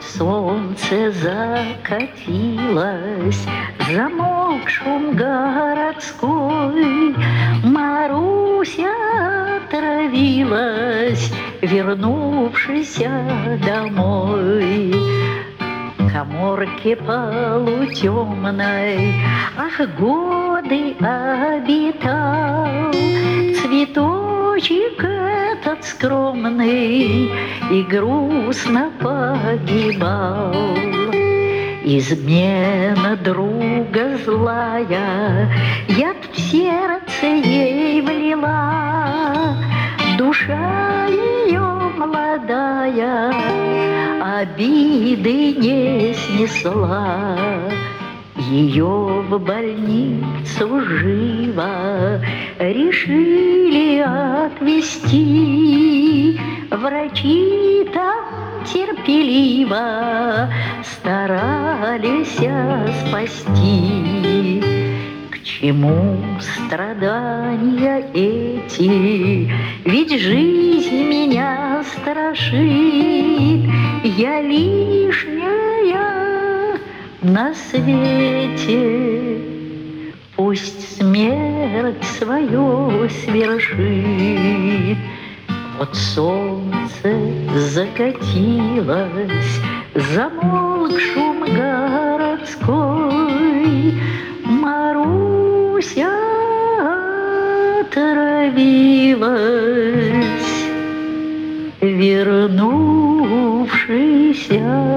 солнце закатилось, замолк шум городской. Маруся отравилась, вернувшись домой. В каморке полутемной, ах, годы обитал цветочек этот скромный и грустно погибал. Измена друга злая яд в сердце ей влила, душа ее молодая обиды не снесла. Ее в больницу живо решили отвезти. Врачи там терпеливо старались спасти. К чему страдания эти? Ведь жизнь меня страшит. Я лишняя на свете, пусть смерть свое свершит. Вот солнце закатилось, замолк шум городской. Маруся отравилась, вернувшись